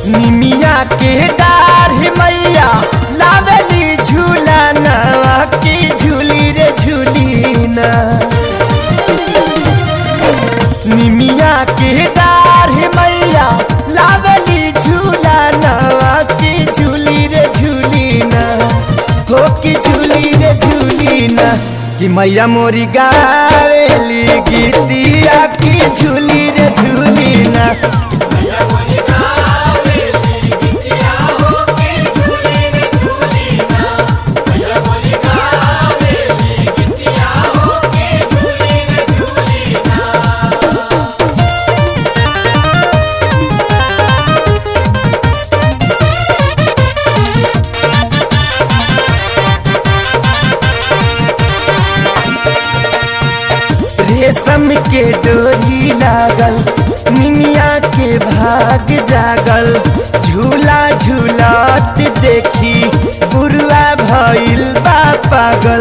निमिया के डार मैया लावेली झूला नवा की झूली रे झूली ना। निमिया के डार मैया लावेली झूला नवा की झूली रे झूली ना। हो की झूली रे झूली ना कि मैया मोरी गावेली गीतिया की झूली रे झूली ना। रेशम के डोरी लागल निमिया के भाग जागल। झूला झूलत देखी बुरुआ भइल बा पागल।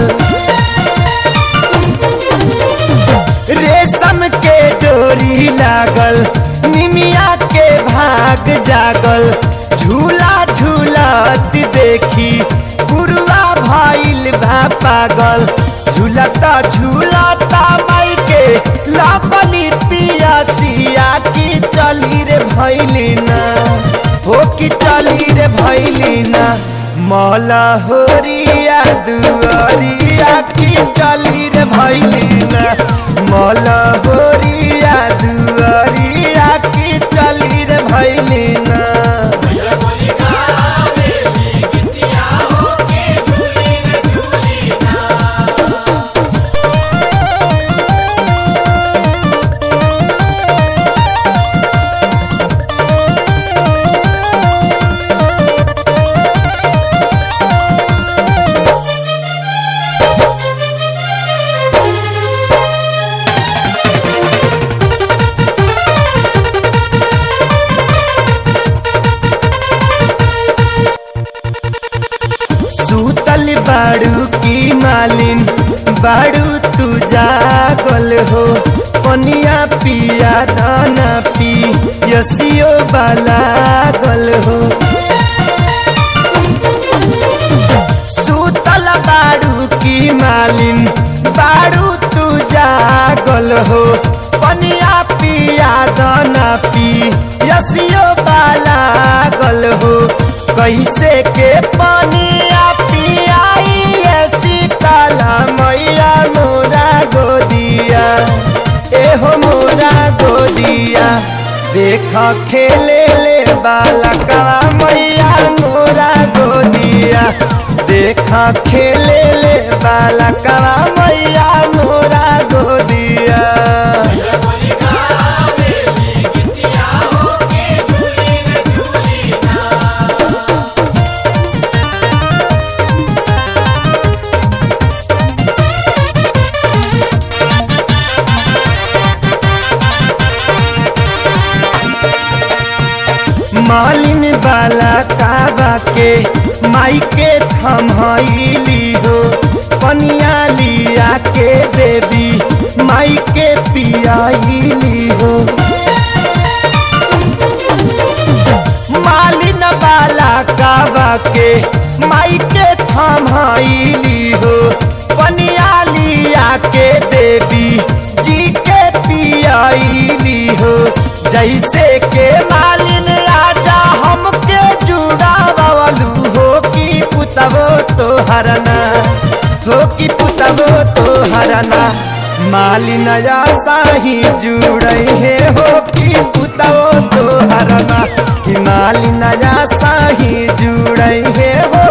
रेशम के डोरी लागल निमिया के भाग जागल। झूला झूलत देखी बुरुआ भइल बा पागल। झूलता झूलता माई के लापनी पियासिया की चली रे भैली ना। हो की चली रे भैली ना मौला होरिया दुआरिया की चली रे भैली ना। मौला होरिया दुआरिया की चली रे भैली ना। सूतल बाड़ू की मालिन बाड़ू तू जागल हो। पनिया पिया दाना पी यसियो बाला गल हो। सूतल बाड़ू की मालिन बाड़ू तू जागल हो। पनिया पिया दाना पी यसियो बाला गल हो। कैसे के पानिया पियाई ऐसी काला मैया मोरा गोदिया। एहो मोरा गोदिया देखा खेले ले बालका मैया मोरा गोदिया। देखा खेले ले बालका मैया मोरा गोदिया। मालिन बाला काबा के माई के थमहैली हो। पनिया लिया के देवी माई के पियाली हो। मालिन बाला काबा के माई के थमहैली हो। पनिया लिया के देवी जी के पियाली हो। जैसे के मालिन आजा हमके जुड़ा बावलू हो कि पुतबो तो हरना। हो कि पुतबो तो हरना मालिन आशा ही जुड़े है। हो कि पुतबो तो हरना कि मालिन आशा ही जुड़े है। हो